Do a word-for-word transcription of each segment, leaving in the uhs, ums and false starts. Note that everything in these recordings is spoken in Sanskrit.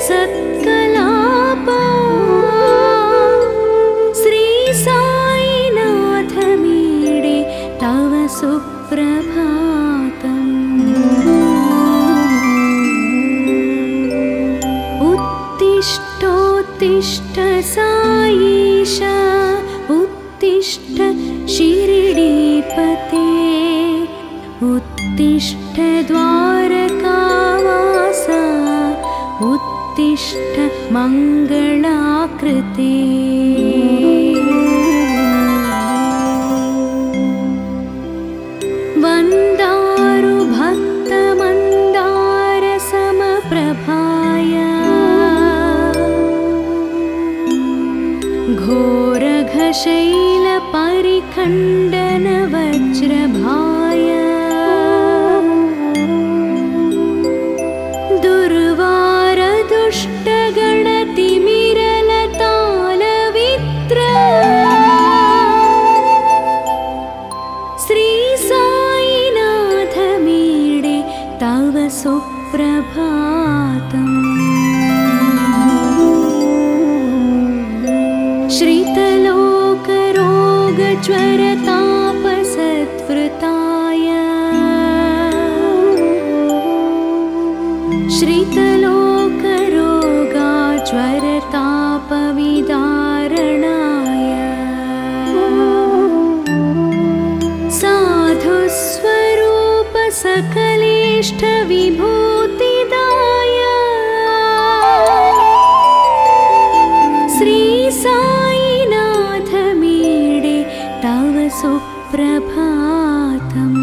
सत्कलापा श्री साईनाथ मीडे तव सुप्रभातम्। उत्तिष्ठोत्तिष्ठ साईश उत्तिष्ठ शिरडीपते उत्तिष्ठ द्वारकावास उत्तिष्ठ मङ्गलाकृते। वन्दारु भक्तमन्दार समप्रभाय घोरघशैल परिखण्डन वज्रभाय दुर्वार दुष्टगणतिमिरलतालवित्र श्री साईनाथ मीडे तव सुप्रभातम्। श्रितलोकरोगज्वरतापसत्वृताय श्रितलोकरोगाज्वरतापविदारणाय साधुस्वरूप सकलेष्टविभूतिदाय श्री साईनाथ मीडे तव सुप्रभातम्।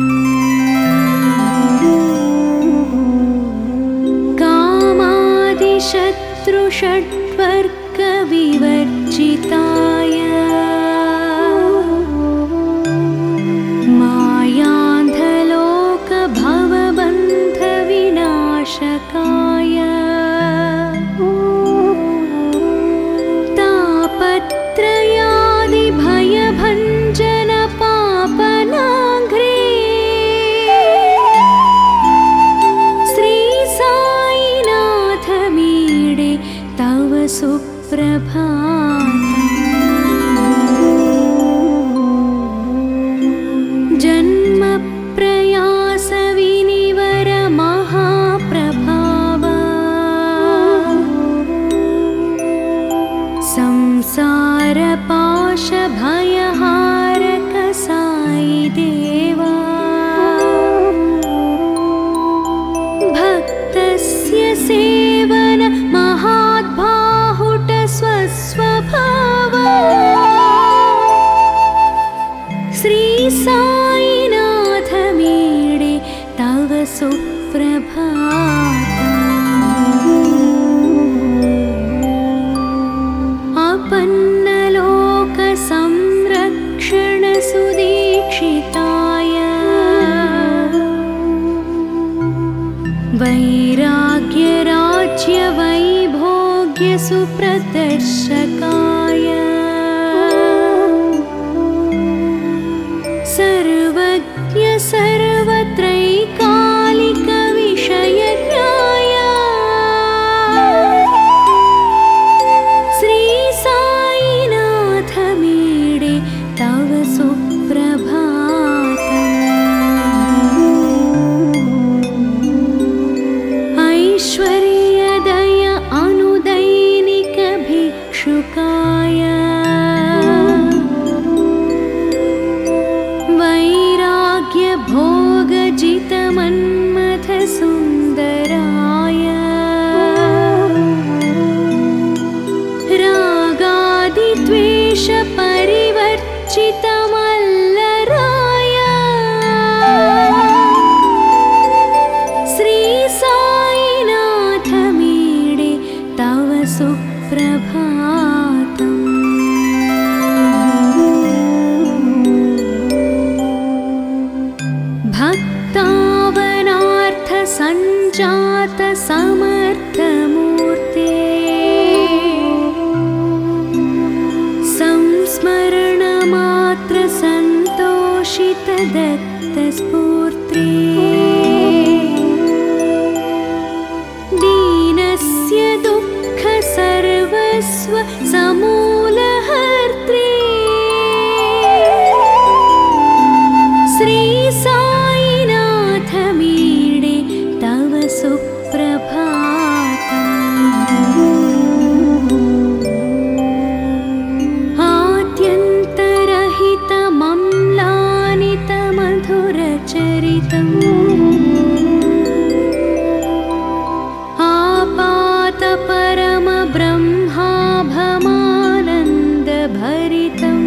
कामादिशत्रुषट्वर्गविवर्जिताय मायान्धलोकभवबन्धविनाशकाय तापत्रयादिभयभञ्जन पापनाघ्रे श्री साईनाथ मीडे तव सुप्रभातम्। जन्मप्रयास विनिवर महाप्रभाव संसारपाश भयहारक साई देवा भक्तस्य सेवन महाद्बाहुट स्वस्वभाव श्री साईनाथ मीडे तव सुप्रभातम्। अपन्नलोक संरक्षण सुदीक्षिताय वैराग्य राज्य वैभोग्य सुप्रदर्शकाय सर्वज्ञ सर्वत्रैकालिक विषयज्ञाय श्री साईनाथ मीडे तव सुप्रभातम्। ऐश्वर्यदय अनुदैनिक भिक्षुकाय वैराग्य भोगजित मन्मथ सुन्दराय रागादिद्वेष परिवर्जित मल्लराय श्री साईनाथ मीडे तव सुप्रभातम्। भक्तावनार्थ संजात समर्थमूर्ते संस्मरण मात्र संतोषित दत्त स्फूर्ते दीनस्य दुःख विश्व समूलहर्त्री श्री साईनाथ मीडे तव सुप्रभातम् आद्यन्तरहितमम्लानितमधुरचरितम् परम ब्रह्माभमानन्द भरितम्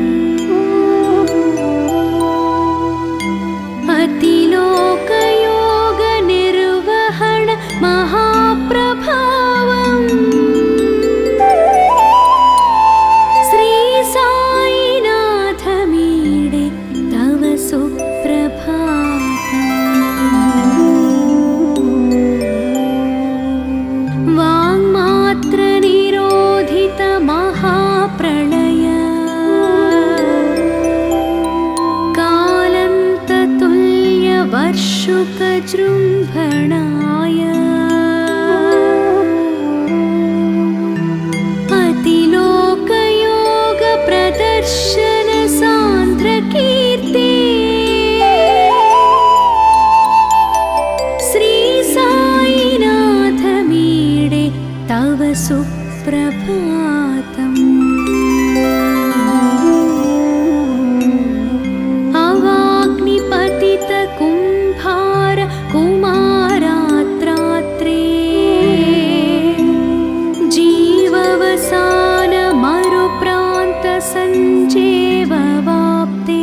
अतिलोकयोग निर्वहण महाप्रभावम् श्री साईनाथ मीडे तव सुप्रभातम् वाङ्मात्र निरोधित महाप्रलय कालन्ततुल्य वर्षुकजृम्भणाय अतिलोकयोग प्रदर्शन सान्द्रकीर्ते श्री साईनाथ मीडे तव सुप्रभातम् अवाग्निपतित कुम्भार कुमारात्रात्रे जीववसान मरुप्रान्त सञ्जेववाप्ते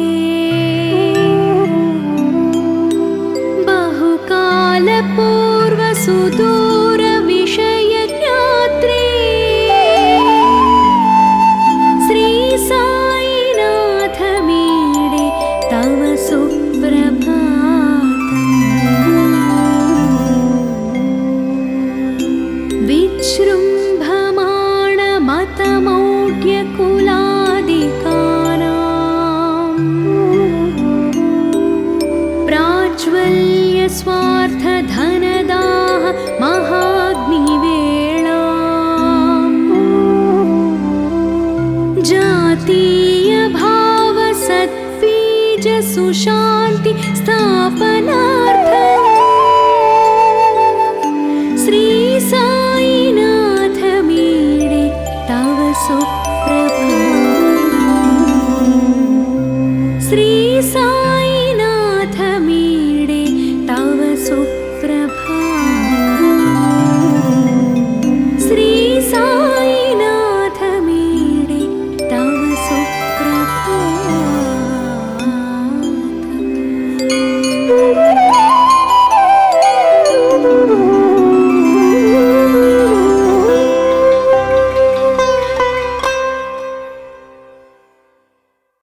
बहुकालपूर्व सुदूर विषय ज्ञात्रे श्री साईनाथ मीडे तव सुप्रभातम् विजृम्भमाण मतमौढ्यकुलादिकानाम् प्राज्वल्य स्वार्थ धनदाह महाग्निवेलाम् जातीय भाव सद्बीज सुशान्ति स्थापन